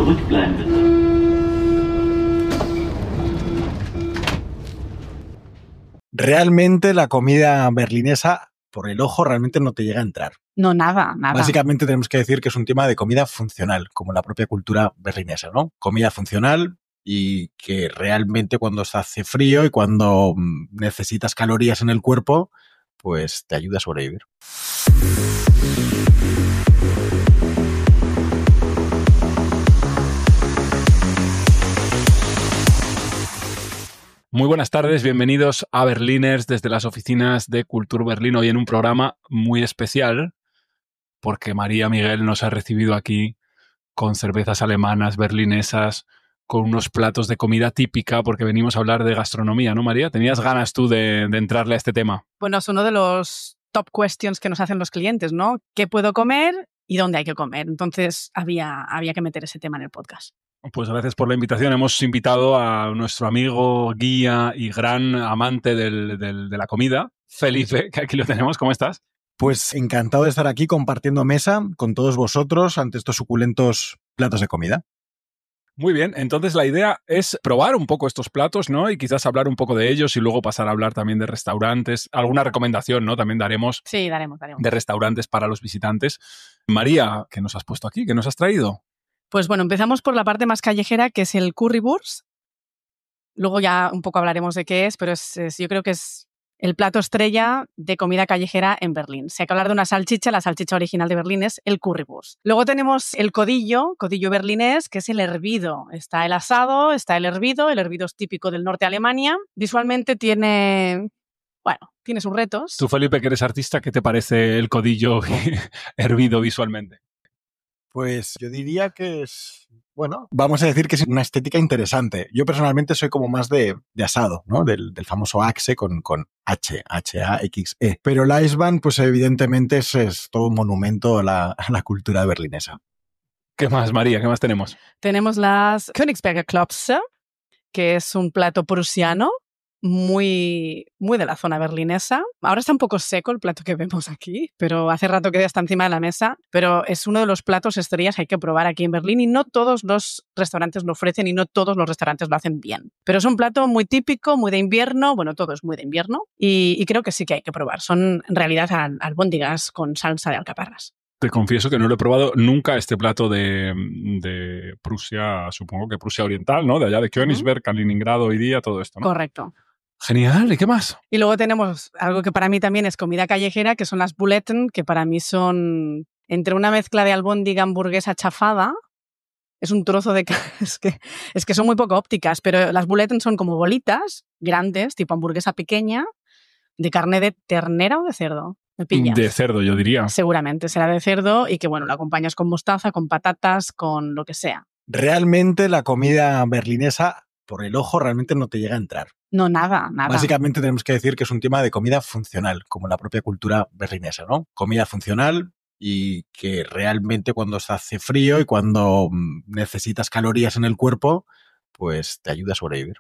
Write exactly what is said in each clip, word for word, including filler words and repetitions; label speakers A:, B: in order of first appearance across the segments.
A: Zurückbleiben bitte.
B: Realmente la comida berlinesa, por el ojo, realmente no te llega a entrar.
C: No, nada, nada.
B: Básicamente tenemos que decir que es un tema de comida funcional, como la propia cultura berlinesa, ¿no? Comida funcional y que realmente cuando se hace frío y cuando necesitas calorías en el cuerpo, pues te ayuda a sobrevivir.
D: Muy buenas tardes, bienvenidos a Berliners desde las oficinas de Kultur Berlin. Hoy en un programa muy especial porque María Miguel nos ha recibido aquí con cervezas alemanas, berlinesas, con unos platos de comida típica, porque venimos a hablar de gastronomía, ¿no, María? ¿Tenías ganas tú de, de entrarle a este tema?
C: Bueno, es uno de los top questions que nos hacen los clientes, ¿no? ¿Qué puedo comer y dónde hay que comer? Entonces había, había que meter ese tema en el podcast.
D: Pues gracias por la invitación. Hemos invitado a nuestro amigo, guía y gran amante del, del, de la comida, Felipe, que aquí lo tenemos. ¿Cómo estás?
B: Pues encantado de estar aquí compartiendo mesa con todos vosotros ante estos suculentos platos de comida.
D: Muy bien, entonces la idea es probar un poco estos platos, ¿no? Y quizás hablar un poco de ellos y luego pasar a hablar también de restaurantes. Alguna recomendación, ¿no? También daremos.
C: Sí, daremos, daremos.
D: De restaurantes para los visitantes. María, ¿qué nos has puesto aquí? ¿Qué nos has traído?
C: Pues bueno, empezamos por la parte más callejera, que es el currywurst. Luego ya un poco hablaremos de qué es, pero es, es, yo creo que es el plato estrella de comida callejera en Berlín. Si hay que hablar de una salchicha, la salchicha original de Berlín es el currywurst. Luego tenemos el codillo, codillo berlinés, que es el hervido. Está el asado, está el hervido. El hervido es típico del norte de Alemania. Visualmente tiene... Bueno, tiene sus retos.
D: Tú, Felipe, que eres artista, ¿qué te parece el codillo hervido visualmente?
B: Pues yo diría que es, bueno, vamos a decir que es una estética interesante. Yo personalmente soy como más de, de asado, ¿no? Del, del famoso Axe con, con H, H A X E. Pero el Eisbein, pues evidentemente es, es todo un monumento a la, a la cultura berlinesa.
D: ¿Qué más, María? ¿Qué más tenemos?
C: Tenemos las Königsberger Klopse, que es un plato prusiano. Muy, muy de la zona berlinesa. Ahora está un poco seco el plato que vemos aquí, pero hace rato que ya está encima de la mesa. Pero es uno de los platos estrellas que hay que probar aquí en Berlín y no todos los restaurantes lo ofrecen y no todos los restaurantes lo hacen bien. Pero es un plato muy típico, muy de invierno. Bueno, todo es muy de invierno y, y creo que sí que hay que probar. Son en realidad albóndigas con salsa de alcaparras.
D: Te confieso que no lo he probado nunca este plato de, de Prusia, supongo que Prusia Oriental, ¿no? De allá de Königsberg, uh-huh. Kaliningrado hoy día, todo esto, ¿no?
C: Correcto.
D: Genial, ¿y qué más?
C: Y luego tenemos algo que para mí también es comida callejera, que son las Buletten, que para mí son entre una mezcla de albóndiga hamburguesa chafada. Es un trozo de... Es que, es que son muy poco ópticas, pero las Buletten son como bolitas grandes, tipo hamburguesa pequeña, de carne de ternera o de cerdo. ¿Me pillas?
D: De cerdo, yo diría.
C: Seguramente será de cerdo y que, bueno, lo acompañas con mostaza, con patatas, con lo que sea.
B: Realmente la comida berlinesa, por el ojo, realmente no te llega a entrar.
C: No, nada, nada.
B: Básicamente tenemos que decir que es un tema de comida funcional, como la propia cultura berlinesa, ¿no? Comida funcional y que realmente cuando se hace frío y cuando necesitas calorías en el cuerpo, pues te ayuda a sobrevivir.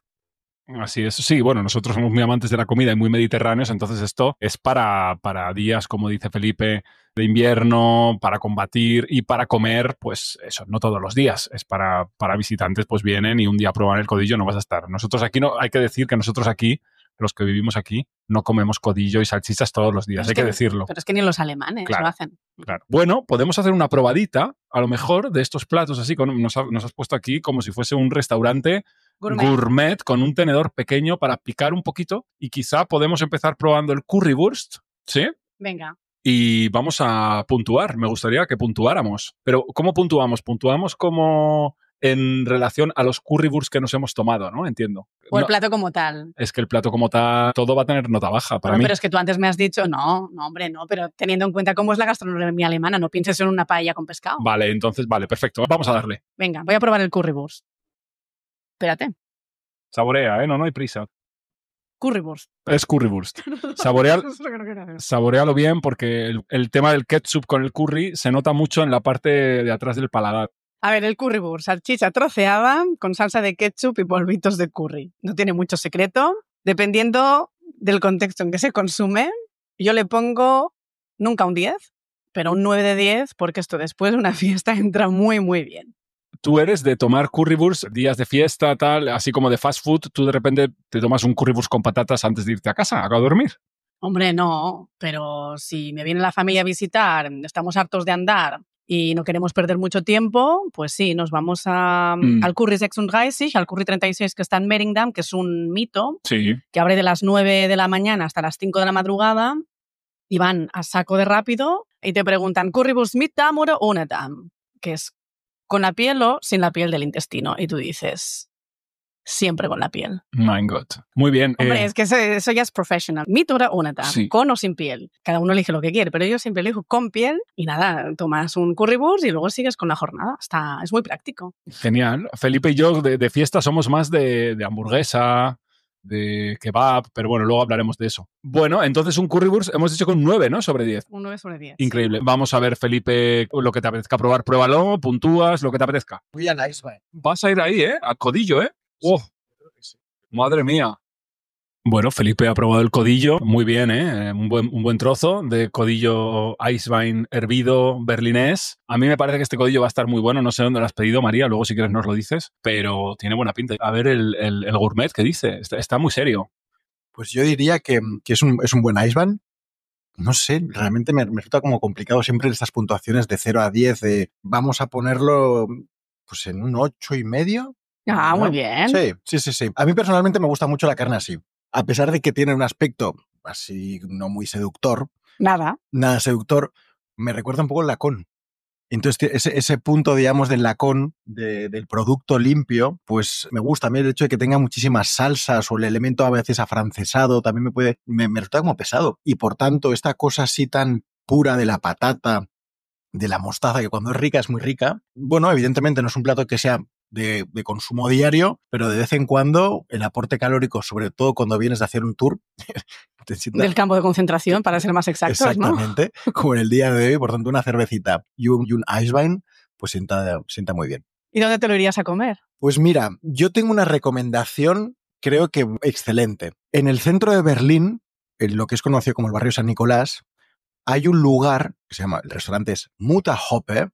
D: Así es. Sí, bueno, nosotros somos muy amantes de la comida y muy mediterráneos, entonces esto es para, para días, como dice Felipe, de invierno, para combatir y para comer, pues eso, no todos los días. Es para, para visitantes, pues vienen y un día prueban el codillo, no vas a estar. Nosotros aquí, no, hay que decir que nosotros aquí, los que vivimos aquí, no comemos codillo y salchichas todos los días, hay que, que decirlo.
C: Pero es que ni los alemanes
D: claro,
C: lo hacen.
D: Claro. Bueno, podemos hacer una probadita, a lo mejor, de estos platos así, con, nos, ha, nos has puesto aquí como si fuese un restaurante Gourmet. gourmet con un tenedor pequeño para picar un poquito y quizá podemos empezar probando el currywurst, ¿sí?
C: Venga.
D: Y vamos a puntuar, me gustaría que puntuáramos. Pero ¿cómo puntuamos? Puntuamos como en relación a los currywurst que nos hemos tomado, ¿no? Entiendo.
C: O el
D: no,
C: plato como tal.
D: Es que el plato como tal, todo va a tener nota baja para
C: bueno,
D: mí.
C: Pero es que tú antes me has dicho, no, no, hombre, no, pero teniendo en cuenta cómo es la gastronomía alemana, no pienses en una paella con pescado.
D: Vale, entonces, vale, perfecto. Vamos a darle.
C: Venga, voy a probar el currywurst. Espérate.
D: Saborea, ¿eh? No, no hay prisa.
C: Currywurst.
D: Es currywurst. Saborea, saborealo bien porque el, el tema del ketchup con el curry se nota mucho en la parte de atrás del paladar.
C: A ver, el currywurst, salchicha troceada con salsa de ketchup y polvitos de curry. No tiene mucho secreto. Dependiendo del contexto en que se consume, yo le pongo nunca un diez, pero un nueve de diez porque esto después de una fiesta entra muy, muy bien.
D: tú eres de tomar currywurst días de fiesta, tal, así como de fast food, tú de repente te tomas un currywurst con patatas antes de irte a casa, a dormir.
C: Hombre, no, pero si me viene la familia a visitar, estamos hartos de andar y no queremos perder mucho tiempo, pues sí, nos vamos a,
D: Mm.
C: al Curry sechsunddreißig, al Curry treinta y seis que está en Meringham, que es un mito,
D: Sí.
C: que abre de las nueve de la mañana hasta las cinco de la madrugada y van a saco de rápido y te preguntan, ¿Currywurst mit Darm oder ohne Darm? Que es con la piel o sin la piel del intestino. Y tú dices, siempre con la piel.
D: My God. Muy bien.
C: Hombre,
D: eh,
C: es que eso, eso ya es professional. Mit oder ohne Darm,
D: Sí.
C: con o sin piel. Cada uno elige lo que quiere, pero yo siempre elijo con piel y nada, tomas un currywurst y luego sigues con la jornada. Está, es muy práctico.
D: Genial. Felipe y yo de, de fiesta somos más de, de hamburguesa, de kebab, pero bueno, luego hablaremos de eso. Bueno, entonces un currywurst hemos dicho con nueve, ¿no? Sobre diez.
C: Un nueve sobre diez.
D: Increíble. Vamos a ver, Felipe, lo que te apetezca probar, pruébalo, puntúas, lo que te apetezca.
B: Voy a Iceman.
D: Vas a ir ahí, ¿eh? Al codillo, ¿eh? ¡Oh! Madre mía. Bueno, Felipe ha probado el codillo. Muy bien, ¿eh? Un buen, un buen trozo de codillo Eisbein hervido berlinés. A mí me parece que este codillo va a estar muy bueno. No sé dónde lo has pedido, María. Luego, si quieres, nos lo dices. Pero tiene buena pinta. A ver el, el, el gourmet que dice. Está, está muy serio.
B: Pues yo diría que, que es, un, es un buen Iceman. No sé, realmente me, me resulta como complicado siempre estas puntuaciones de cero a diez. De, vamos a ponerlo pues en un ocho y medio.
C: Ah,
B: ¿no?
C: muy bien.
B: Sí, sí, sí, sí. A mí personalmente me gusta mucho la carne así. A pesar de que tiene un aspecto así no muy seductor,
C: Nada.
B: nada seductor, me recuerda un poco el lacón. Entonces, ese, ese punto, digamos, del lacón, de, del producto limpio, pues me gusta. A mí el hecho de que tenga muchísimas salsas o el elemento a veces afrancesado también me puede, me, me resulta como pesado. Y por tanto, esta cosa así tan pura de la patata, de la mostaza, que cuando es rica es muy rica. Bueno, evidentemente no es un plato que sea de, de consumo diario, pero de vez en cuando el aporte calórico, sobre todo cuando vienes de hacer un tour, te sientas,
C: Del campo de concentración, para ser más exactos,
B: exactamente,
C: ¿no?
B: como en el día de hoy. Por tanto, una cervecita y un, y un Eisbein, pues sienta, sienta muy bien.
C: ¿Y dónde te lo irías a comer?
B: Pues mira, yo tengo una recomendación, creo que excelente. En el centro de Berlín, en lo que es conocido como el barrio San Nicolás, hay un lugar que se llama, el restaurante es Mutterhoppe,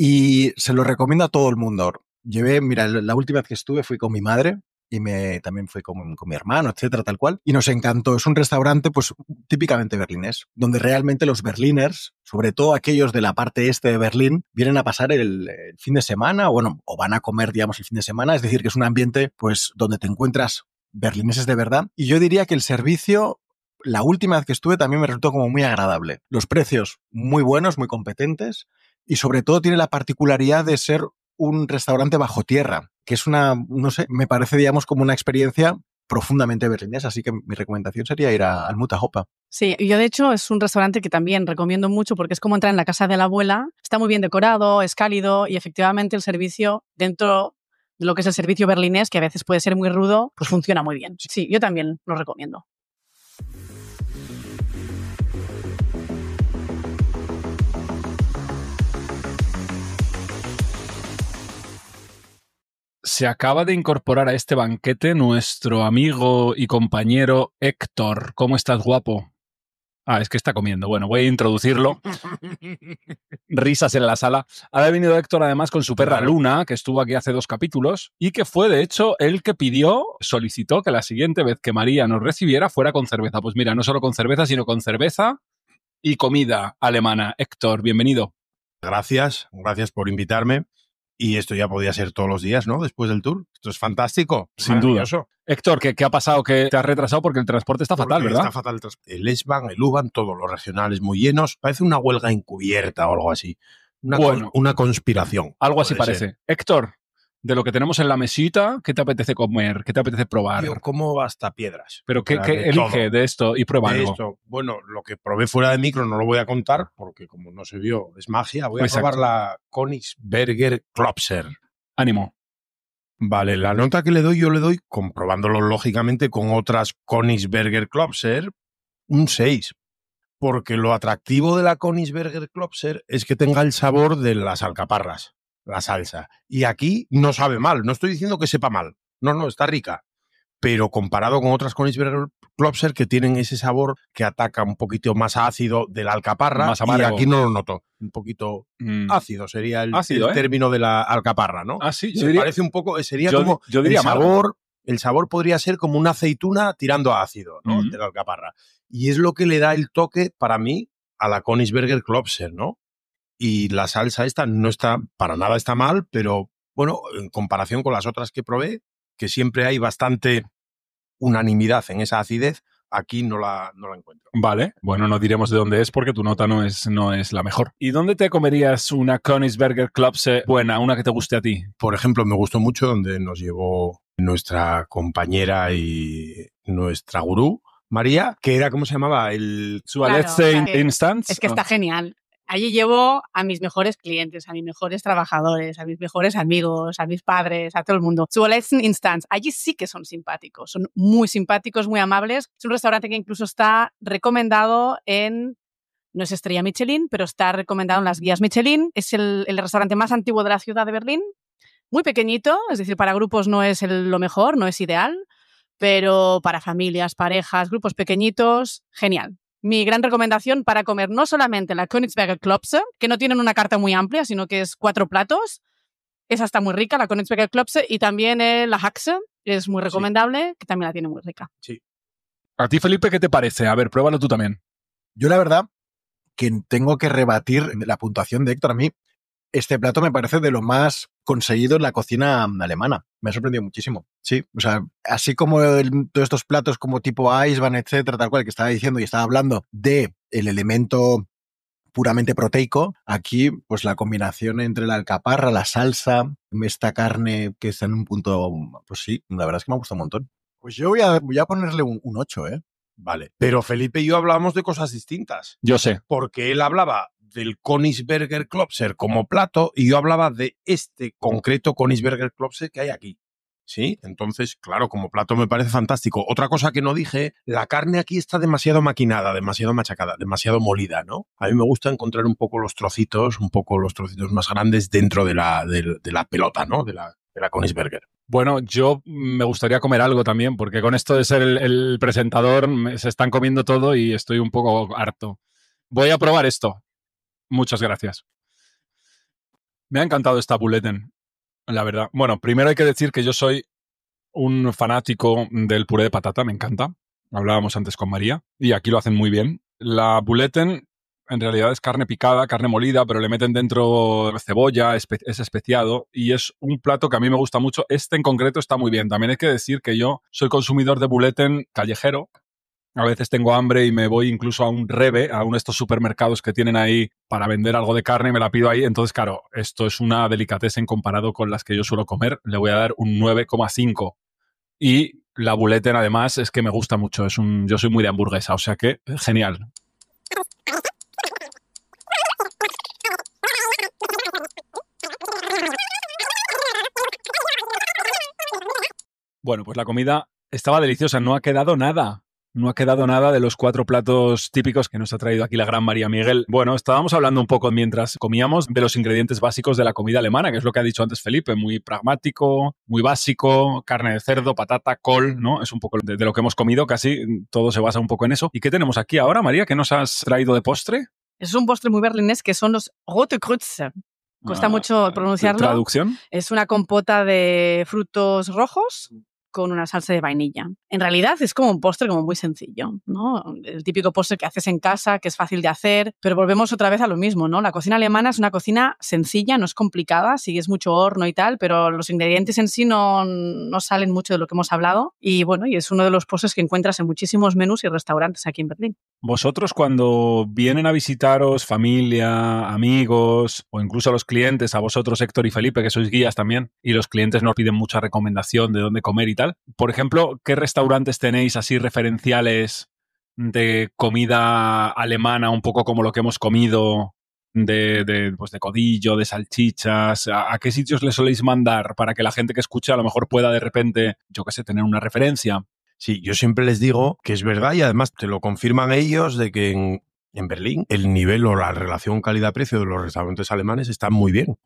B: y se lo recomiendo a todo el mundo. Llevé, mira, la última vez que estuve fui con mi madre y me, también fui con, con mi hermano, etcétera, tal cual, y nos encantó. Es un restaurante, pues, típicamente berlinés, donde realmente los berliners, sobre todo aquellos de la parte este de Berlín, vienen a pasar el, el fin de semana, o bueno, o van a comer, digamos, el fin de semana. Es decir, que es un ambiente, pues, donde te encuentras berlineses de verdad. Y yo diría que el servicio, la última vez que estuve, también me resultó como muy agradable. Los precios muy buenos, muy competentes, y sobre todo tiene la particularidad de ser un restaurante bajo tierra, que es una, no sé, me parece, digamos, como una experiencia profundamente berlinesa. Así que mi recomendación sería ir a, al Mutterhoppe.
C: Sí, yo de hecho es un restaurante que también recomiendo mucho porque es como entrar en la casa de la abuela. Está muy bien decorado, es cálido y efectivamente el servicio dentro de lo que es el servicio berlinés, que a veces puede ser muy rudo, pues funciona muy bien. Sí, yo también lo recomiendo.
D: Se acaba de incorporar a este banquete nuestro amigo y compañero Héctor. ¿Cómo estás, guapo? Ah, es que está comiendo. Bueno, voy a introducirlo. Risas en la sala. Ha venido Héctor además con su perra
A: Claro.
D: Luna, que estuvo aquí hace dos capítulos, y que fue, de hecho, el que pidió, solicitó que la siguiente vez que María nos recibiera fuera con cerveza. Pues mira, no solo con cerveza, sino con cerveza y comida alemana. Héctor, bienvenido.
A: Gracias, gracias por invitarme. Y esto ya podía ser todos los días, ¿no? Después del tour. Esto es fantástico.
D: Sin duda.
A: Maravilloso.
D: Héctor, ¿qué, ¿qué ha pasado? Que te has retrasado porque el transporte está fatal,
A: Porque
D: ¿verdad?
A: Está fatal el transporte. El S-Bahn, el U-Bahn, todos los regionales muy llenos. Parece una huelga encubierta o algo así. Una,
D: Bueno.
A: con- una conspiración.
D: Algo así
A: puede
D: parece.
A: ser.
D: Héctor, de lo que tenemos en la mesita, ¿qué te apetece comer? ¿Qué te apetece probar?
A: Yo como hasta piedras.
D: Pero ¿qué,
A: Para
D: qué
A: de
D: elige
A: todo.
D: de esto y prueba
A: De
D: algo?
A: esto, bueno, lo que probé fuera de micro no lo voy a contar porque como no se vio, es magia. Voy a
D: Exacto.
A: probar la Königsberger Klopser.
D: Ánimo.
A: Vale, la nota que le doy, yo le doy, comprobándolo lógicamente con otras Königsberger Klopser, un seis. Porque lo atractivo de la Königsberger Klopser es que tenga el sabor de las alcaparras, la salsa. Y aquí no sabe mal, no estoy diciendo que sepa mal. No, no, está rica. pero comparado con otras Königsberger Klopser que tienen ese sabor que ataca un poquito más ácido de la alcaparra,
D: Más
A: y
D: amargo.
A: aquí no lo noto. Un poquito
D: Mm.
A: ácido sería el,
D: Ácido,
A: el
D: ¿eh?
A: término de la alcaparra, ¿no?
D: Ah, sí, yo
A: Se
D: diría-
A: parece un poco, sería
D: yo-
A: como
D: yo diría
A: el
D: amargo.
A: sabor, el sabor podría ser como una aceituna tirando a ácido, ¿no?
D: Mm.
A: De la alcaparra. Y es lo que le da el toque, para mí, a la Königsberger Klopser, ¿no? Y la salsa esta no está, para nada está mal, pero bueno, en comparación con las otras que probé, que siempre hay bastante unanimidad en esa acidez, aquí no la, no la encuentro.
D: Vale, bueno, no diremos de dónde es porque tu nota no es, no es la mejor. ¿Y dónde te comerías una Königsberger Klopse buena, una que te guste a ti?
A: Por ejemplo, me gustó mucho donde nos llevó nuestra compañera y nuestra gurú, María, que era, ¿cómo se llamaba? El...
D: Zualetze
C: Claro, claro.
D: Instance.
C: Es que está genial. Allí llevo a mis mejores clientes, a mis mejores trabajadores, a mis mejores amigos, a mis padres, a todo el mundo. Zualetze Instance. Allí sí que son simpáticos. Son muy simpáticos, muy amables. Es un restaurante que incluso está recomendado en... No es estrella Michelin, pero está recomendado en las guías Michelin. Es el, el restaurante más antiguo de la ciudad de Berlín. Muy pequeñito, es decir, para grupos no es el, lo mejor, no es ideal, pero para familias, parejas, grupos pequeñitos, genial. Mi gran recomendación para comer no solamente la Königsberger Klopse, que no tienen una carta muy amplia, sino que es cuatro platos. Esa está muy rica, la Königsberger Klopse, y también eh, la Haxe, es muy recomendable, sí, que también la tiene muy rica.
A: Sí.
D: ¿A ti, Felipe, qué te parece? A ver, pruébalo tú también.
B: Yo la verdad que tengo que rebatir la puntuación de Héctor. A mí este plato me parece de lo más conseguido en la cocina alemana. Me ha sorprendido muchísimo. Sí, o sea, así como el, todos estos platos como tipo Eisbein, etcétera, tal cual, que estaba diciendo y estaba hablando de el elemento puramente proteico, aquí pues la combinación entre la alcaparra, la salsa, esta carne que está en un punto, pues sí, la verdad es que me ha gustado un montón. Pues yo voy a, voy a ponerle un, un ocho, ¿eh?
A: Vale. Pero Felipe y yo hablábamos de cosas distintas.
D: Yo sé.
A: Porque él hablaba del Königsberger Klopser como plato y yo hablaba de este concreto Königsberger Klopser que hay aquí. ¿Sí? Entonces, claro, como plato me parece fantástico. Otra cosa que no dije, la carne aquí está demasiado maquinada, demasiado machacada, demasiado molida, ¿no? A mí me gusta encontrar un poco los trocitos, un poco los trocitos más grandes dentro de la, de, de la pelota, ¿no? De la, de la Königsberger.
D: Bueno, yo me gustaría comer algo también, porque con esto de ser el, el presentador me, se están comiendo todo y estoy un poco harto. Voy a probar esto. Muchas gracias. Me ha encantado esta Buletten, la verdad. Bueno, primero hay que decir que yo soy un fanático del puré de patata, me encanta. Hablábamos antes con María y aquí lo hacen muy bien. La Buletten en realidad es carne picada, carne molida, pero le meten dentro cebolla, espe- es especiado y es un plato que a mí me gusta mucho. Este en concreto está muy bien. También hay que decir que yo soy consumidor de Buletten callejero. A veces tengo hambre y me voy incluso a un Rewe, a uno de estos supermercados que tienen ahí para vender algo de carne y me la pido ahí. Entonces, claro, esto es una delicatessen comparado con las que yo suelo comer. Le voy a dar un nueve coma cinco. Y la Buletten, además, es que me gusta mucho. Es un, yo soy muy de hamburguesa, o sea que genial. Bueno, pues la comida estaba deliciosa. No ha quedado nada. No ha quedado nada de los cuatro platos típicos que nos ha traído aquí la gran María Miguel. Bueno, estábamos hablando un poco mientras comíamos de los ingredientes básicos de la comida alemana, que es lo que ha dicho antes Felipe, muy pragmático, muy básico, carne de cerdo, patata, col, ¿no? Es un poco de, de lo que hemos comido, casi todo se basa un poco en eso. ¿Y qué tenemos aquí ahora, María? ¿Qué nos has traído de postre?
C: Es un postre muy berlinés que son los Rote Grütze. Cuesta
D: Ah,
C: mucho pronunciarlo.
D: ¿Traducción?
C: Es una compota de frutos rojos con una salsa de vainilla. En realidad es como un postre como muy sencillo, ¿no? El típico postre que haces en casa, que es fácil de hacer, pero volvemos otra vez a lo mismo, ¿no? La cocina alemana es una cocina sencilla, no es complicada, sigues mucho horno y tal, pero los ingredientes en sí no, no salen mucho de lo que hemos hablado y bueno, y es uno de los postres que encuentras en muchísimos menús y restaurantes aquí en Berlín.
D: Vosotros cuando vienen a visitaros familia, amigos o incluso los clientes, a vosotros Héctor y Felipe, que sois guías también, y los clientes nos piden mucha recomendación de dónde comer y tal, por ejemplo, ¿qué restaurantes tenéis así referenciales de comida alemana, un poco como lo que hemos comido, de, de, pues de codillo, de salchichas? ¿A, ¿A qué sitios le soléis mandar para que la gente que escuche a lo mejor pueda de repente, yo qué sé, tener una referencia?
A: Sí, yo siempre les digo que es verdad y además te lo confirman ellos de que en, en Berlín el nivel o la relación calidad-precio de los restaurantes alemanes está muy bien.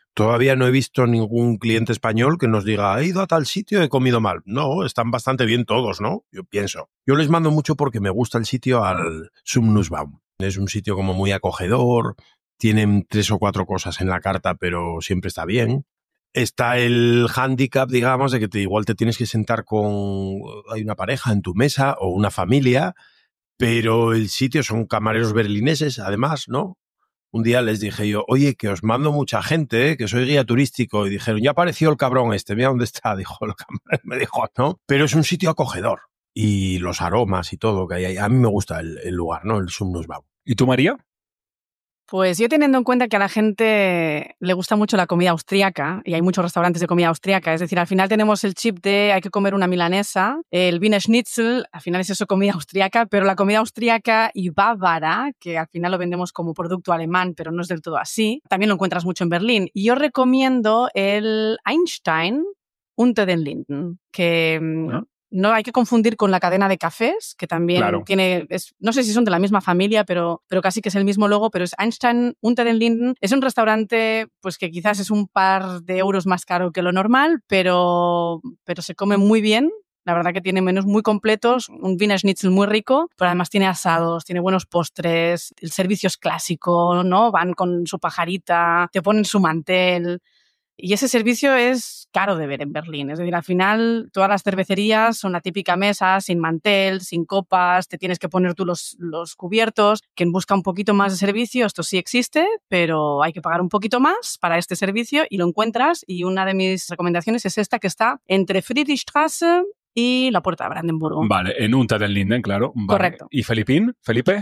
A: Todavía no he visto ningún cliente español que nos diga, he ido a tal sitio, he comido mal. No, están bastante bien todos, ¿no? Yo pienso. Yo les mando mucho porque me gusta el sitio al Sumnussbaum. Es un sitio como muy acogedor, tienen tres o cuatro cosas en la carta, pero siempre está bien. Está el hándicap, digamos, de que te, igual te tienes que sentar con... Hay una pareja en tu mesa o una familia, pero el sitio son camareros berlineses, además, ¿no? Un día les dije yo, oye, que os mando mucha gente, ¿eh? Que soy guía turístico. Y dijeron, ya apareció el cabrón este, mira dónde está. Dijo el camarero, me dijo, ¿no? Pero es un sitio acogedor. Y los aromas y todo que hay ahí. A mí me gusta el, el lugar, ¿no? El Sumnussbaum.
D: ¿Y tú, María?
C: Pues yo teniendo en cuenta que a la gente le gusta mucho la comida austríaca, y hay muchos restaurantes de comida austríaca, es decir, al final tenemos el chip de hay que comer una milanesa, el Wiener Schnitzel, al final es eso, comida austríaca, pero la comida austríaca y bávara, que al final lo vendemos como producto alemán, pero no es del todo así, también lo encuentras mucho en Berlín. Y yo recomiendo el Einstein Unter den Linden, que... ¿no? No hay que confundir con la cadena de cafés, que también
D: Claro.
C: tiene, es, no sé si son de la misma familia, pero, pero casi que es el mismo logo, pero es Einstein Unter den Linden. Es un restaurante pues que quizás es un par de euros más caro que lo normal, pero, pero se come muy bien. La verdad que tiene menús muy completos, un Wiener Schnitzel muy rico, pero además tiene asados, tiene buenos postres, el servicio es clásico, ¿no? Van con su pajarita, te ponen su mantel. Y ese servicio es caro de ver en Berlín. Es decir, al final todas las cervecerías son la típica mesa, sin mantel, sin copas, te tienes que poner tú los, los cubiertos. Quien busca un poquito más de servicio, esto sí existe, pero hay que pagar un poquito más para este servicio y lo encuentras. Y una de mis recomendaciones es esta, que está entre Friedrichstraße y la Puerta de Brandenburgo.
D: Vale, en Unter den Linden, claro. Vale.
C: Correcto.
D: ¿Y Felipín? ¿Felipe?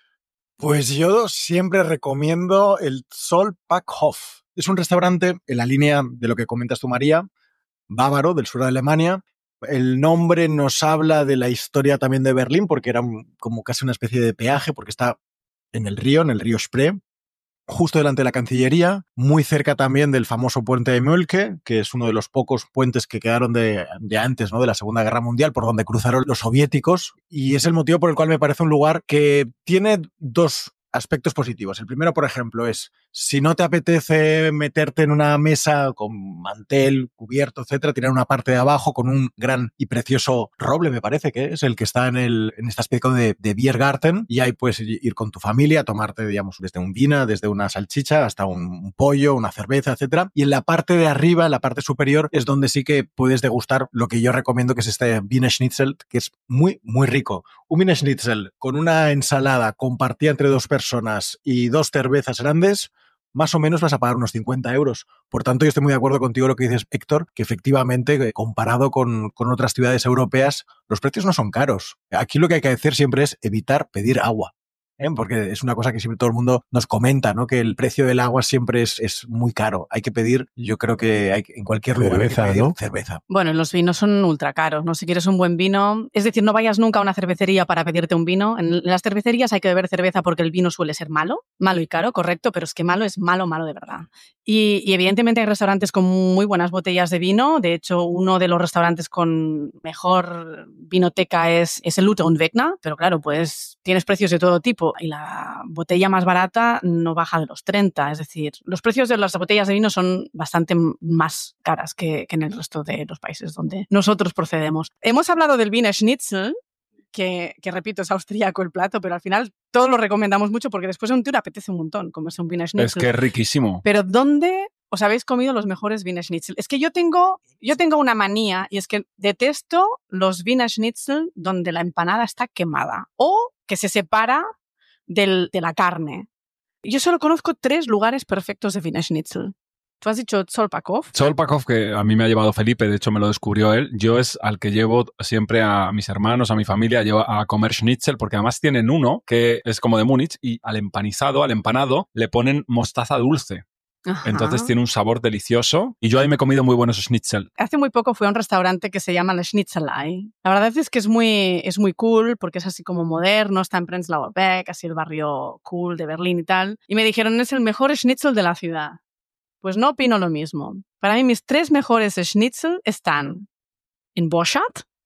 B: Pues yo siempre recomiendo el Zollbackhof. Es un restaurante en la línea de lo que comentas tú, María, bávaro, del sur de Alemania. El nombre nos habla de la historia también de Berlín, porque era un, como casi una especie de peaje, porque está en el río, en el río Spree, justo delante de la Cancillería, muy cerca también del famoso puente de Möllke, que es uno de los pocos puentes que quedaron de, de antes, ¿no? De la Segunda Guerra Mundial, por donde cruzaron los soviéticos, y es el motivo por el cual me parece un lugar que tiene dos aspectos positivos. El primero, por ejemplo, es si no te apetece meterte en una mesa con mantel, cubierto, etcétera, tirar una parte de abajo con un gran y precioso roble, me parece que es el que está en, el, en esta especie de, de Biergarten, y ahí puedes ir con tu familia a tomarte, digamos, desde un vino, desde una salchicha hasta un, un pollo, una cerveza, etcétera. Y en la parte de arriba, en la parte superior, es donde sí que puedes degustar lo que yo recomiendo, que es este Wiener Schnitzel, que es muy, muy rico. Un Wiener Schnitzel con una ensalada compartida entre dos personas y dos cervezas grandes, más o menos vas a pagar unos cincuenta euros. Por tanto, yo estoy muy de acuerdo contigo lo que dices, Héctor, que efectivamente, comparado con, con otras ciudades europeas, los precios no son caros. Aquí lo que hay que hacer siempre es evitar pedir agua, ¿eh? Porque es una cosa que siempre todo el mundo nos comenta, ¿no? Que el precio del agua siempre es, es muy caro. Hay que pedir, yo creo que hay, en cualquier lugar
A: Cerveza,
B: hay que pedir
A: ¿no?
B: cerveza.
C: Bueno, los vinos son ultra caros, ¿no? Si quieres un buen vino, es decir, no vayas nunca a una cervecería para pedirte un vino. En las cervecerías hay que beber cerveza porque el vino suele ser malo, malo y caro, correcto, pero es que malo es malo, malo de verdad. Y, y evidentemente hay restaurantes con muy buenas botellas de vino. De hecho, uno de los restaurantes con mejor vinoteca es, es el Luther und Wegner, pero claro, pues tienes precios de todo tipo y la botella más barata no baja de los treinta. Es decir, los precios de las botellas de vino son bastante más caras que, que en el resto de los países donde nosotros procedemos. Hemos hablado del Wiener Schnitzel, que, que repito, es austríaco el plato, pero al final todos lo recomendamos mucho porque después de un tour apetece un montón comerse un Wiener Schnitzel.
D: Es que es riquísimo.
C: Pero ¿dónde os habéis comido los mejores Wiener Schnitzel? Es que yo tengo, yo tengo una manía y es que detesto los Wiener Schnitzel donde la empanada está quemada o que se separa del, de la carne. Yo solo conozco tres lugares perfectos de Wiener Schnitzel. Tú has dicho Zollbackhof.
D: Zollbackhof, que a mí me ha llevado Felipe, de hecho me lo descubrió él. Yo es al que llevo siempre a mis hermanos, a mi familia, llevo a comer Schnitzel, porque además tienen uno que es como de Múnich y al empanizado, al empanado, le ponen mostaza dulce.
C: Ajá.
D: Entonces tiene un sabor delicioso y yo ahí me he comido muy buenos Schnitzel.
C: Hace muy poco fui a un restaurante que se llama La Schnitzelei. La verdad es que es muy, es muy cool porque es así como moderno, está en Prenzlauer Berg, así el barrio cool de Berlín y tal. Y me dijeron, es el mejor Schnitzel de la ciudad. Pues no opino lo mismo. Para mí mis tres mejores Schnitzel están en Borchardt,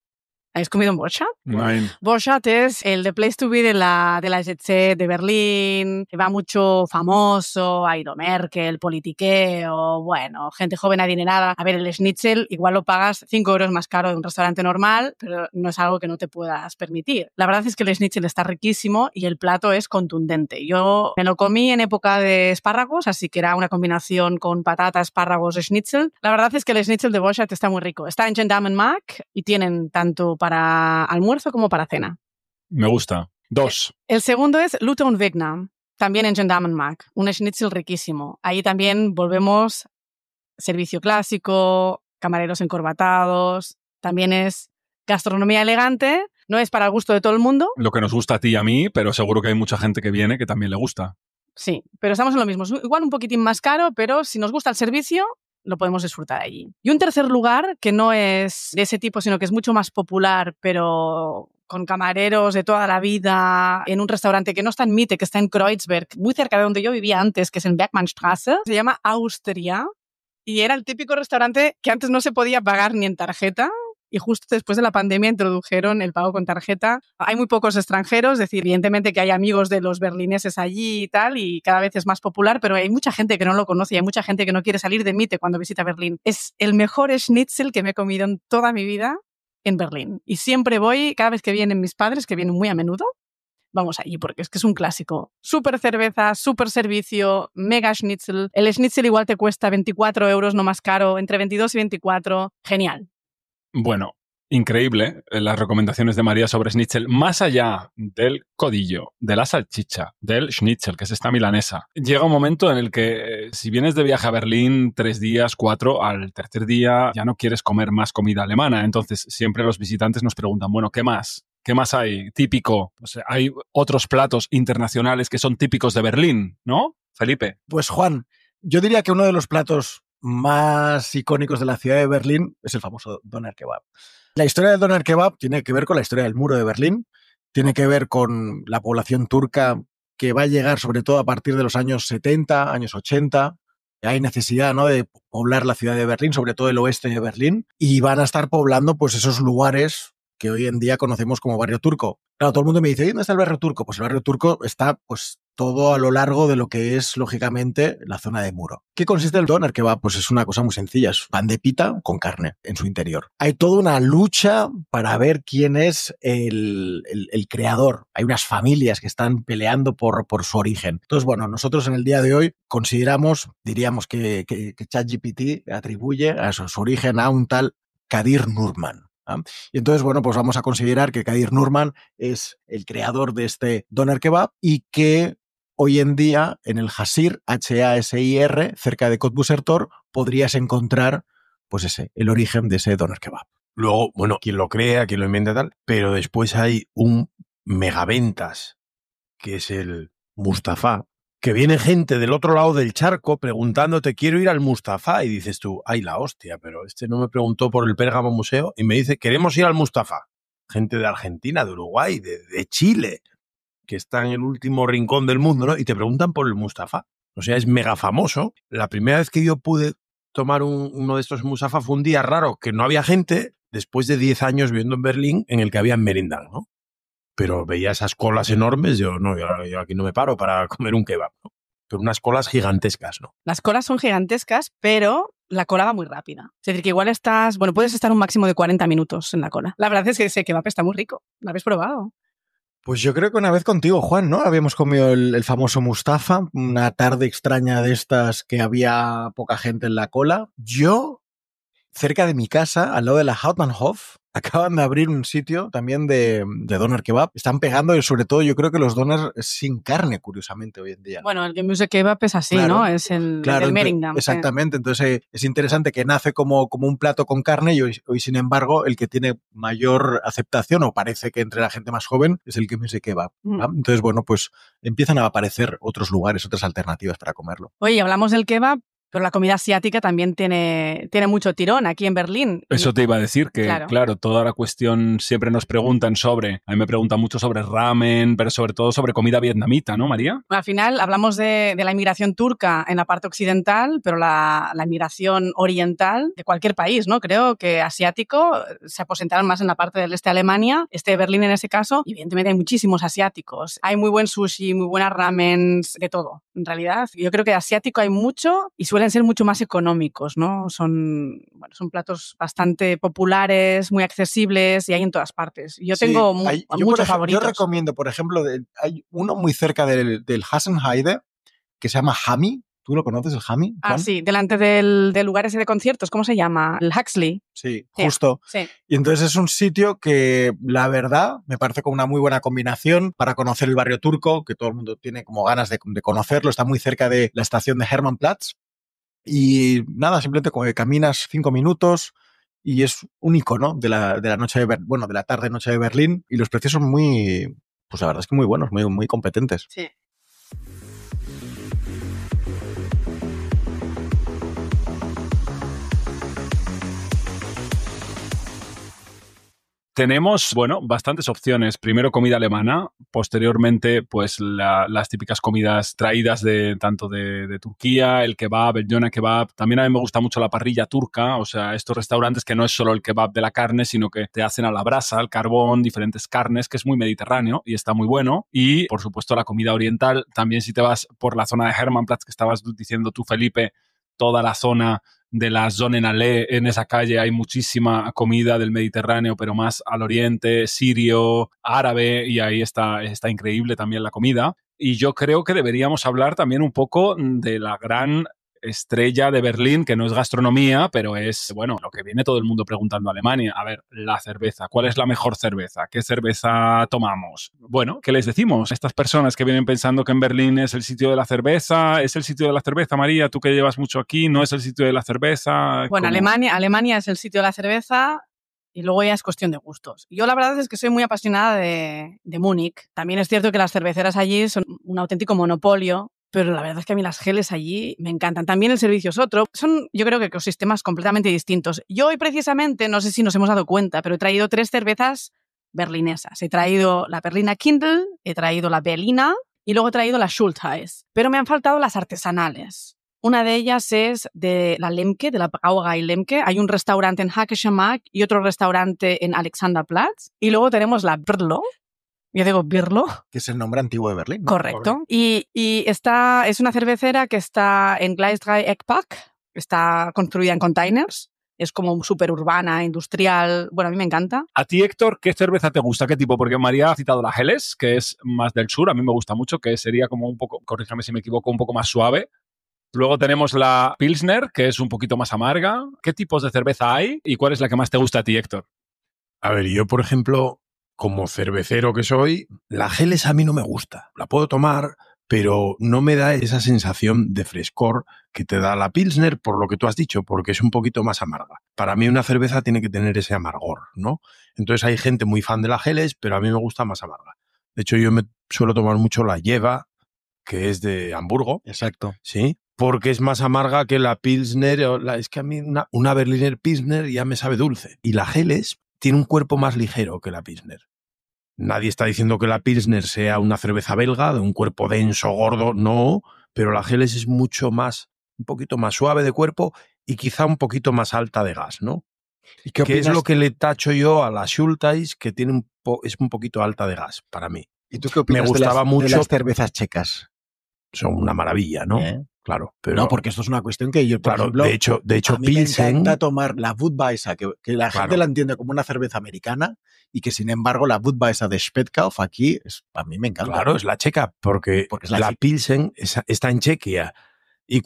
C: ¿Habéis comido un Borchardt?
D: Nein.
C: Borchardt es el de place to be de la, de la Jet Set de Berlín, que va mucho famoso, ha ido Merkel, politiqueo, bueno, gente joven adinerada. A ver, el schnitzel igual lo pagas cinco euros más caro de un restaurante normal, pero no es algo que no te puedas permitir. La verdad es que el schnitzel está riquísimo y el plato es contundente. Yo me lo comí en época de espárragos, así que era una combinación con patata, espárragos, schnitzel. La verdad es que el schnitzel de Borchardt está muy rico. Está en Gendarmenmarkt y tienen tanto para almuerzo como para cena.
D: Me gusta. Dos.
C: El segundo es Luther und Wegner, también en Gendarmenmarkt, un schnitzel riquísimo. Ahí también volvemos servicio clásico, camareros encorbatados, también es gastronomía elegante, no es para el gusto de todo el mundo.
D: Lo que nos gusta a ti y a mí, pero seguro que hay mucha gente que viene que también le gusta.
C: Sí, pero estamos en lo mismo. Igual un poquitín más caro, pero si nos gusta el servicio, lo podemos disfrutar allí. Y un tercer lugar, que no es de ese tipo, sino que es mucho más popular, pero con camareros de toda la vida, en un restaurante que no está en Mitte, que está en Kreuzberg, muy cerca de donde yo vivía antes, que es en Bergmannstraße, se llama Austria, y era el típico restaurante que antes no se podía pagar ni en tarjeta, y justo después de la pandemia introdujeron el pago con tarjeta. Hay muy pocos extranjeros, es decir, evidentemente que hay amigos de los berlineses allí y tal, y cada vez es más popular, pero hay mucha gente que no lo conoce y hay mucha gente que no quiere salir de Mitte cuando visita Berlín. Es el mejor schnitzel que me he comido en toda mi vida en Berlín. Y siempre voy, cada vez que vienen mis padres, que vienen muy a menudo, vamos allí, porque es que es un clásico. Súper cerveza, súper servicio, mega schnitzel. El schnitzel igual te cuesta veinticuatro euros, no más caro, entre veintidós y veinticuatro. Genial.
D: Bueno, increíble las recomendaciones de María sobre schnitzel. Más allá del codillo, de la salchicha, del schnitzel, que es esta milanesa, llega un momento en el que si vienes de viaje a Berlín tres días, cuatro, al tercer día ya no quieres comer más comida alemana. Entonces siempre los visitantes nos preguntan, bueno, ¿qué más? ¿Qué más hay? Típico. O sea, hay otros platos internacionales que son típicos de Berlín, ¿no, Felipe?
B: Pues Juan, yo diría que uno de los platos más icónicos de la ciudad de Berlín es el famoso Doner Kebab. La historia del Doner Kebab tiene que ver con la historia del muro de Berlín, tiene que ver con la población turca que va a llegar sobre todo a partir de los años setenta, años ochenta. Hay necesidad, ¿no?, de poblar la ciudad de Berlín, sobre todo el oeste de Berlín, y van a estar poblando pues esos lugares que hoy en día conocemos como barrio turco. Claro, todo el mundo me dice, ¿dónde está el barrio turco? Pues el barrio turco está pues todo a lo largo de lo que es, lógicamente, la zona de muro. ¿Qué consiste el doner kebab? Pues es una cosa muy sencilla, es pan de pita con carne en su interior. Hay toda una lucha para ver quién es el, el, el creador. Hay unas familias que están peleando por, por su origen. Entonces, bueno, nosotros en el día de hoy consideramos, diríamos que, que, que ChatGPT atribuye a su, su origen a un tal Kadir Nurman. ¿Ah? Y entonces, bueno, pues vamos a considerar que Kadir Nurman es el creador de este doner kebab y que hoy en día en el Hasir, H A S I R, cerca de Cottbusser Tor, podrías encontrar pues ese, el origen de ese doner kebab.
A: Luego, bueno, quien lo crea, quien lo inventa tal, pero después hay un megaventas, que es el Mustafa, que viene gente del otro lado del charco preguntándote, quiero ir al Mustafa, y dices tú, ay la hostia, pero este no me preguntó por el Pérgamo Museo y me dice, queremos ir al Mustafa. Gente de Argentina, de Uruguay, de, de Chile, que está en el último rincón del mundo, ¿no? Y te preguntan por el Mustafa. O sea, es mega famoso. La primera vez que yo pude tomar un, uno de estos Mustafa fue un día raro, que no había gente, después de diez años viviendo en Berlín, en el que había merendang, ¿no? Pero veía esas colas enormes, yo no, yo, yo aquí no me paro para comer un kebab, ¿no? Pero unas colas gigantescas, ¿no?
C: Las colas son gigantescas, pero la cola va muy rápida. Es decir, que igual estás, bueno, puedes estar un máximo de cuarenta minutos en la cola. La verdad es que ese kebab está muy rico. ¿Lo habéis probado?
B: Pues yo creo que una vez contigo, Juan, ¿no? Habíamos comido el, el famoso Mustafa, una tarde extraña de estas que había poca gente en la cola. Yo, cerca de mi casa, al lado de la Hauptbahnhof, acaban de abrir un sitio también de, de doner kebab. Están pegando y sobre todo yo creo que los doners sin carne, curiosamente, hoy en día.
C: Bueno, el Gemüse Kebab es así,
B: Claro,
C: ¿no? Es el,
B: claro,
C: el
B: ento-
C: Merindam.
B: Exactamente, entonces eh, es interesante que nace como, como un plato con carne y hoy, hoy, sin embargo, el que tiene mayor aceptación, o parece que entre la gente más joven, es el Gemüse Kebab. ¿no? Mm. Entonces, bueno, pues empiezan a aparecer otros lugares, otras alternativas para comerlo.
C: Oye, hablamos del kebab, Pero la comida asiática también tiene, tiene mucho tirón aquí en Berlín.
D: Eso te iba a decir, que
C: Claro.
D: claro. toda la cuestión siempre nos preguntan sobre, a mí me preguntan mucho sobre ramen, pero sobre todo sobre comida vietnamita, ¿no, María?
C: Al final hablamos de, de la inmigración turca en la parte occidental, pero la, la inmigración oriental de cualquier país, ¿no? Creo que asiático se aposentaron más en la parte del este de Alemania, este de Berlín en ese caso, y evidentemente hay muchísimos asiáticos. Hay muy buen sushi, muy buenas ramens, de todo, en realidad. Yo creo que asiático hay mucho y suelen ser mucho más económicos, ¿no? Son, bueno, son platos bastante populares, muy accesibles y hay en todas partes. Yo
B: Sí,
C: tengo mu
B: hay- yo,
C: muchos
B: por ejemplo,
C: favoritos.
B: Yo recomiendo, por ejemplo, de- hay uno muy cerca del, del Hasenheide que se llama Hami. ¿Tú lo conoces, el Hami,
C: Ah,
B: Juan?
C: sí, delante del, del lugar ese de conciertos, ¿cómo se llama? El Huxley.
B: Sí,
C: Sí.
B: justo.
C: Sí.
B: Y entonces es un sitio que, la verdad, me parece como una muy buena combinación para conocer el barrio turco, que todo el mundo tiene como ganas de, de conocerlo. Está muy cerca de la estación de Hermannplatz. Y nada, simplemente como que caminas cinco minutos y es un icono de la, de la noche de Ber- bueno, de la tarde-noche de Berlín. Y los precios son muy, pues la verdad es que muy buenos, muy, muy competentes.
C: Sí.
D: Tenemos, bueno, bastantes opciones. Primero comida alemana, posteriormente pues la, las típicas comidas traídas de tanto de, de Turquía, el kebab, el doner kebab. También a mí me gusta mucho la parrilla turca, o sea, estos restaurantes que no es solo el kebab de la carne, sino que te hacen a la brasa, al carbón, diferentes carnes, que es muy mediterráneo y está muy bueno. Y, por supuesto, la comida oriental. También si te vas por la zona de Hermannplatz, que estabas diciendo tú, Felipe, toda la zona de la Sonnenallee, en esa calle hay muchísima comida del Mediterráneo, pero más al oriente, sirio, árabe, y ahí está, está increíble también la comida. Y yo creo que deberíamos hablar también un poco de la gran estrella de Berlín, que no es gastronomía, pero es, bueno, lo que viene todo el mundo preguntando a Alemania. A ver, la cerveza. ¿Cuál es la mejor cerveza? ¿Qué cerveza tomamos? Bueno, ¿qué les decimos a estas personas que vienen pensando que en Berlín es el sitio de la cerveza? ¿Es el sitio de la cerveza, María? Tú que llevas mucho aquí, ¿no es el sitio de la cerveza?
C: Bueno,
D: ¿Cómo?
C: Alemania, Alemania es el sitio de la cerveza y luego ya es cuestión de gustos. Yo la verdad es que soy muy apasionada de, de Múnich. También es cierto que las cerveceras allí son un auténtico monopolio, pero la verdad es que a mí las geles allí me encantan. También el servicio es otro. Son, yo creo que ecosistemas completamente distintos. Yo hoy precisamente, no sé si nos hemos dado cuenta, pero he traído tres cervezas berlinesas. He traído la Berliner Kindle, he traído la Berliner y luego he traído la Schultheiss. Pero me han faltado las artesanales. Una de ellas es de la Lemke, de la Brauerei Lemke. Hay un restaurante en Hackescher Markt y otro restaurante en Alexanderplatz. Y luego tenemos la Birlo. Yo digo Birlo.
B: Que es el nombre antiguo de Berlín, ¿no?
C: Correcto. Y, y esta es una cervecera que está en Gleis drei Eckpark. Está construida en containers. Es como súper urbana, industrial. Bueno, a mí me encanta.
D: A ti, Héctor, ¿qué cerveza te gusta? ¿Qué tipo? Porque María ha citado la Helles, que es más del sur. A mí me gusta mucho, que sería como un poco, corrígame si me equivoco, un poco más suave. Luego tenemos la Pilsner, que es un poquito más amarga. ¿Qué tipos de cerveza hay? ¿Y cuál es la que más te gusta a ti, Héctor?
A: A ver, yo, por ejemplo, como cervecero que soy, la Helles a mí no me gusta. La puedo tomar, pero no me da esa sensación de frescor que te da la Pilsner, por lo que tú has dicho, porque es un poquito más amarga. Para mí una cerveza tiene que tener ese amargor, ¿no? Entonces hay gente muy fan de la Helles, pero a mí me gusta más amarga. De hecho, yo me suelo tomar mucho la Jever, que es de Hamburgo.
B: Exacto.
A: Sí, porque es más amarga que la Pilsner. O la, es que a mí una, una Berliner Pilsner ya me sabe dulce. Y la Helles tiene un cuerpo más ligero que la Pilsner. Nadie está diciendo que la Pilsner sea una cerveza belga, de un cuerpo denso, gordo, no, pero la Helles es mucho más, un poquito más suave de cuerpo y quizá un poquito más alta de gas, ¿no?
B: ¿Y qué
A: Que
B: opinas?
A: es lo que le tacho yo a la Schultheiss, que tiene un po, es un poquito alta de gas para mí.
B: ¿Y tú qué opinas
A: Me gustaba
B: de, las,
A: mucho-
B: de las cervezas checas?
A: Son una maravilla, ¿no?
B: ¿Eh?
A: Claro, pero
B: No, porque esto es una cuestión que yo, por
A: claro,
B: ejemplo,
A: de hecho, de hecho
B: a mí
A: Pilsen,
B: me encanta tomar la Budweiser, que, que la gente
A: Claro.
B: la entiende como una cerveza americana y que, sin embargo, la Budweiser de Spätkauf aquí, es, a mí me encanta.
A: claro, es la checa, porque,
B: Porque es la
A: la,
B: checa.
A: Pilsen es- está en Chequia. Y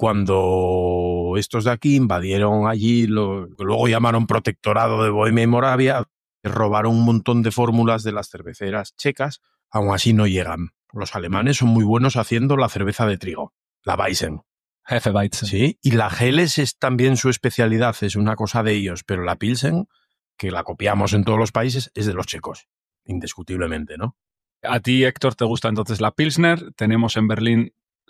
A: cuando estos de aquí invadieron allí, lo que luego llamaron protectorado de Bohemia y Moravia, robaron un montón de fórmulas de las cerveceras checas, aún así no llegan. Los alemanes son muy buenos haciendo la cerveza de trigo, la Weizen.
D: Hefeweizen.
A: Sí, y la Helles es también su especialidad, es una cosa de ellos, pero la Pilsen, que la copiamos en todos los países, es de los checos, indiscutiblemente, ¿no?
D: A ti, Héctor, te gusta entonces la Pilsner. Tenemos en Berlín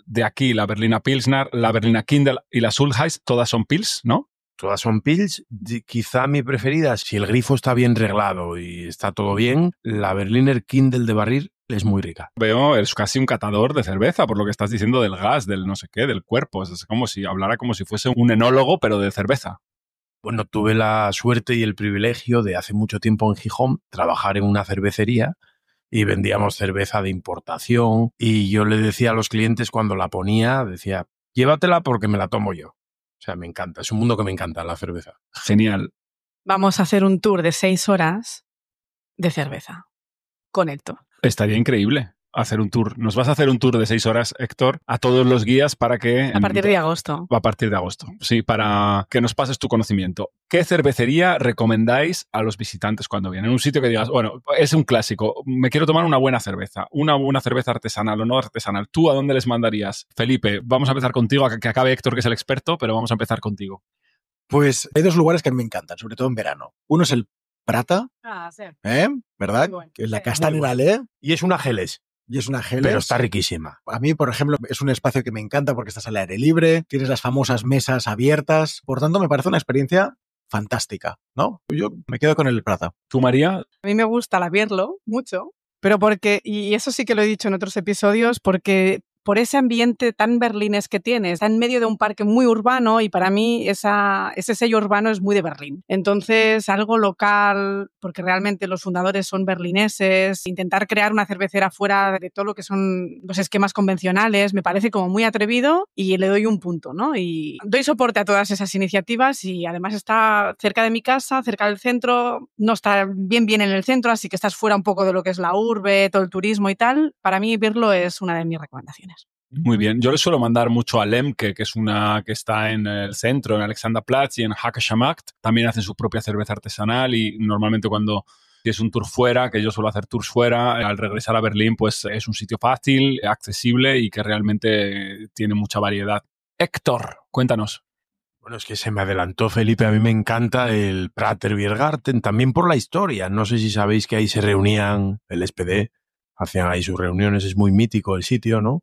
D: de aquí la Berliner Pilsner, la Berliner Kindle y la Sulheis, todas son Pils, ¿no?
A: Todas son Pils. Quizá mi preferida, si el grifo está bien reglado y está todo bien, la Berliner Kindle de barril es muy rica.
D: Veo, eres casi un catador de cerveza, por lo que estás diciendo del gas, del no sé qué, del cuerpo. Es como si hablara como si fuese un enólogo, pero de cerveza.
A: Bueno, tuve la suerte y el privilegio de hace mucho tiempo en Gijón trabajar en una cervecería y vendíamos cerveza de importación y yo le decía a los clientes cuando la ponía, decía, llévatela porque me la tomo yo. O sea, me encanta, es un mundo que me encanta, la cerveza.
D: Genial.
C: Vamos a hacer un tour de seis horas de cerveza con Héctor.
D: Estaría increíble hacer un tour. Nos vas a hacer un tour de seis horas, Héctor, a todos los guías para que...
C: A partir de agosto.
D: A partir de agosto, sí, para que nos pases tu conocimiento. ¿Qué cervecería recomendáis a los visitantes cuando vienen? Un sitio que digas, bueno, es un clásico, me quiero tomar una buena cerveza, una buena cerveza artesanal o no artesanal. ¿Tú a dónde les mandarías? Felipe, vamos a empezar contigo, que acabe Héctor, que es el experto, pero vamos a empezar contigo.
B: Pues hay dos lugares que a mí me encantan, sobre todo en verano. Uno es el Prata,
C: Ah, sí.
B: ¿eh? ¿Verdad?
C: Muy bueno.
B: Que es la
C: Sí.
B: Castaneralé
A: Y es una Geles,
B: y es una Geles.
A: pero está riquísima.
B: A mí, por ejemplo, es un espacio que me encanta porque estás al aire libre, tienes las famosas mesas abiertas, por tanto me parece una experiencia fantástica, ¿no? Yo me quedo con el Prata.
D: ¿Tú, María?
C: A mí me gusta la Bierlo mucho, pero porque, y eso sí que lo he dicho en otros episodios, porque por ese ambiente tan berlinés que tiene, está en medio de un parque muy urbano y para mí esa, ese sello urbano es muy de Berlín. Entonces, algo local, porque realmente los fundadores son berlineses, intentar crear una cervecera fuera de todo lo que son los esquemas convencionales, me parece como muy atrevido y le doy un punto, ¿no? Y doy soporte a todas esas iniciativas y además está cerca de mi casa, cerca del centro, no está bien bien en el centro, así que estás fuera un poco de lo que es la urbe, todo el turismo y tal. Para mí, Birlo es una de mis recomendaciones.
D: Muy bien. Yo les suelo mandar mucho a Lemke, que es una que está en el centro, en Alexanderplatz y en Hackescher Markt. También hacen su propia cerveza artesanal y normalmente cuando es un tour fuera, que yo suelo hacer tours fuera, al regresar a Berlín, pues es un sitio fácil, accesible y que realmente tiene mucha variedad. Héctor, cuéntanos.
A: Bueno, es que se me adelantó, Felipe. A mí me encanta el Prater Biergarten, también por la historia. No sé si sabéis que ahí se reunían el S P D, hacían ahí sus reuniones, es muy mítico el sitio, ¿no?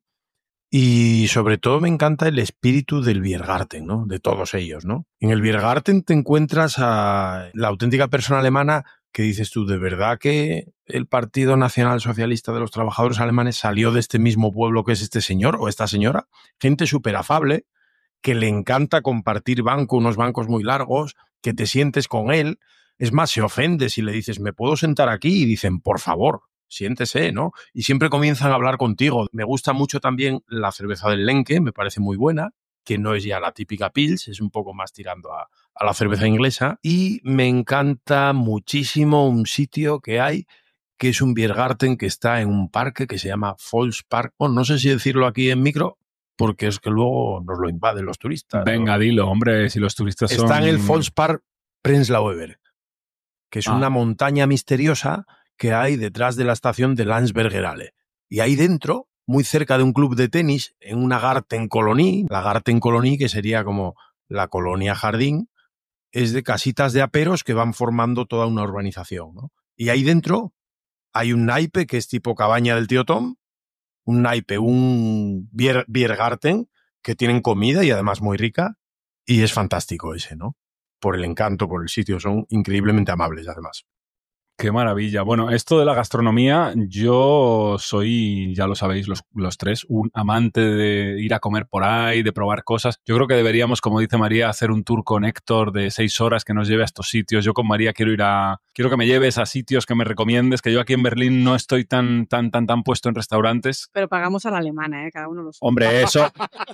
A: Y sobre todo me encanta el espíritu del Biergarten, ¿no? De todos ellos, ¿no? En el Biergarten te encuentras a la auténtica persona alemana que dices tú, ¿de verdad que el Partido Nacional Socialista de los Trabajadores Alemanes salió de este mismo pueblo que es este señor o esta señora? Gente súper afable, que le encanta compartir banco, unos bancos muy largos, que te sientes con él. Es más, se ofende si le dices, ¿me puedo sentar aquí? Y dicen, por favor, siéntese, ¿no? Y siempre comienzan a hablar contigo. Me gusta mucho también la cerveza del Lenke, me parece muy buena, que no es ya la típica Pils, es un poco más tirando a, a la cerveza inglesa. Y me encanta muchísimo un sitio que hay, que es un Biergarten que está en un parque que se llama Volkspark. Bueno, no sé si decirlo aquí en micro, porque es que luego nos lo invaden los turistas.
D: Venga,
A: ¿no?
D: dilo, hombre, si los turistas son...
A: Está en el Volkspark Prenzlauer Berg, que es
D: Ah.
A: una montaña misteriosa que hay detrás de la estación de Landsberger Halle. Y ahí dentro, muy cerca de un club de tenis, en una Gartenkolonie, la Gartenkolonie, que sería como la colonia jardín, es de casitas de aperos que van formando toda una urbanización, ¿no? Y ahí dentro hay un naipe que es tipo cabaña del tío Tom, un naipe, un Bier, Biergarten, que tienen comida y además muy rica, y es fantástico ese, ¿no? Por el encanto, por el sitio, son increíblemente amables además.
D: Qué maravilla. Bueno, esto de la gastronomía, yo soy, ya lo sabéis los, los tres, un amante de ir a comer por ahí, de probar cosas. Yo creo que deberíamos, como dice María, hacer un tour con Héctor de seis horas que nos lleve a estos sitios. Yo con María quiero ir a... Quiero que me lleves a sitios que me recomiendes, que yo aquí en Berlín no estoy tan, tan, tan, tan puesto en restaurantes.
C: Pero pagamos a la alemana, ¿eh? Cada uno lo suyo.
D: Hombre, eso...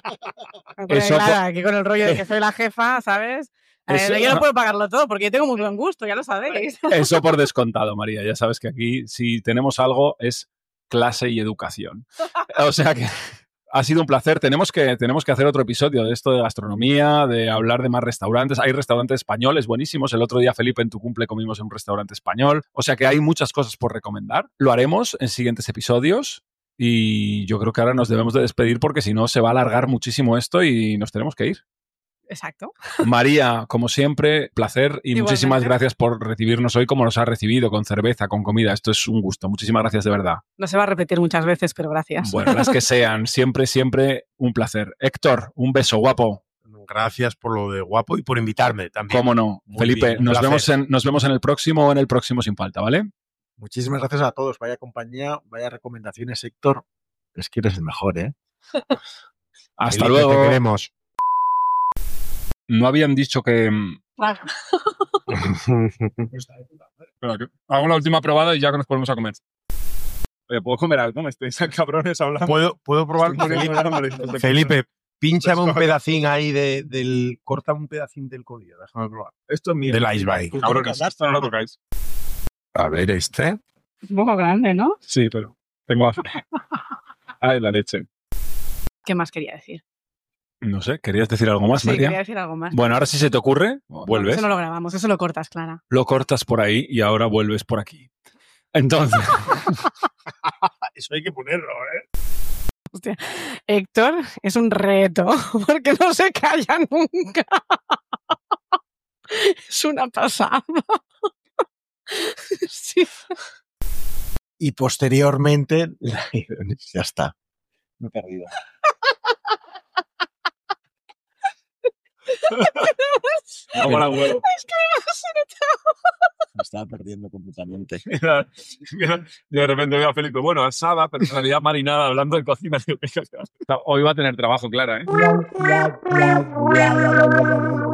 D: eso
C: claro,
D: por-
C: aquí con el rollo de que soy la jefa, ¿sabes? Eh,
D: Eso-
C: yo no puedo pagarlo todo porque yo tengo muy buen gusto, ya lo sabéis.
D: Eso por descontado, María. Ya sabes que aquí si tenemos algo es clase y educación. O sea que ha sido un placer. Tenemos que, tenemos que hacer otro episodio de esto de gastronomía, de hablar de más restaurantes. Hay restaurantes españoles buenísimos. El otro día, Felipe, en tu cumple comimos en un restaurante español. O sea que hay muchas cosas por recomendar. Lo haremos en siguientes episodios. Y yo creo que ahora nos debemos de despedir porque si no se va a alargar muchísimo esto y nos tenemos que ir.
C: Exacto.
D: María, como siempre, placer y
C: Igualmente.
D: muchísimas gracias por recibirnos hoy como nos has recibido, con cerveza, con comida. Esto es un gusto. Muchísimas gracias de verdad.
C: No se va a repetir muchas veces, pero gracias.
D: Bueno, las que sean. Siempre, siempre un placer. Héctor, un beso, guapo.
A: Gracias por lo de guapo y por invitarme también.
D: Cómo no.
A: Muy
D: Felipe,
A: bien, un
D: nos
A: placer.
D: vemos, en, nos vemos en el próximo o en el próximo sin falta, ¿vale?
B: Muchísimas gracias a todos. Vaya compañía, vaya recomendaciones, Héctor. Es que eres el mejor, ¿eh?
D: Hasta
A: Felipe,
D: luego.
A: Te queremos.
D: No habían dicho que... Espera, que hago la última probada y ya que nos ponemos a comer. Oye, ¿puedo comer algo? Me estáis cabrones hablando.
A: ¿Puedo, ¿Puedo probar?
D: Estoy muriendo de hambre.
A: Felipe, Felipe, pínchame un pedacín ahí de, del... Córtame un pedacín del codillo. Déjame probar.
D: Esto es mío.
A: Del iceberg.
D: Cabrones, esto no lo tocáis.
A: A ver, este.
C: Un poco grande, ¿no?
D: Sí, pero tengo hambre. Ay, la leche.
C: ¿Qué más quería decir?
D: No sé, ¿querías decir algo más,
C: Sí,
D: María?
C: quería decir algo más.
D: Bueno, ahora sí se te ocurre,
C: No,
D: vuelves,
C: eso no lo grabamos, eso lo cortas, Clara.
D: lo cortas por ahí y ahora vuelves por aquí. Entonces,
A: Eso hay que ponerlo, ¿eh?
C: Hostia. Héctor es un reto, porque no se calla nunca. Es una pasada. Sí.
B: Y posteriormente, la ironía. Ya está. Me he perdido.
D: vamos al huevo.
C: Es que me vas a
B: Me estaba perdiendo completamente.
D: Mira, mira, de repente veo a Felipe, bueno, asada, pero en realidad marinada, hablando de cocina. Hoy va a tener trabajo, Clara, ¿eh?